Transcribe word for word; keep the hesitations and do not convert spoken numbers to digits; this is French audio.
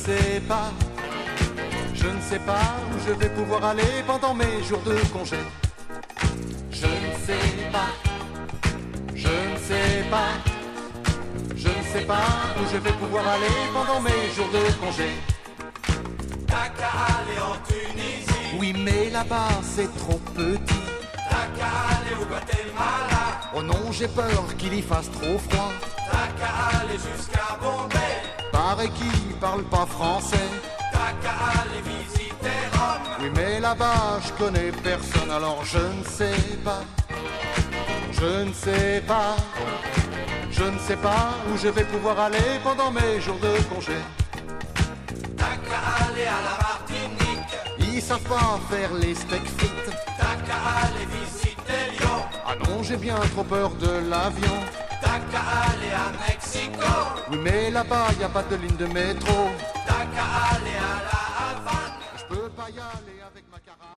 sais pas, je ne sais pas où je vais pouvoir aller pendant mes jours de congé. Je ne sais pas, je ne sais pas, je ne sais pas où je vais pouvoir aller pendant mes jours de congé. T'as qu'à aller en Tunisie. Oui, mais là-bas c'est trop petit. T'as qu'à aller au Guatemala. Oh non, j'ai peur qu'il y fasse trop froid. T'as qu'à aller jusqu'à Bombay. Paraît qu'ils parlent pas français. T'as qu'à aller visiter Rome. Oui, mais là-bas je connais personne, alors je ne sais pas, je ne sais pas, je ne sais pas où je vais pouvoir aller pendant mes jours de congé. T'as qu'à aller à la Martinique. Ils savent pas faire les steaks frites. T'as qu'à aller visiter Lyon. Ah non, j'ai bien trop peur de l'avion. T'as qu'à aller à Mexico. Oui, mais là-bas y a pas de ligne de métro. T'as qu'à aller à la Havane. Je peux pas y aller avec ma caravane.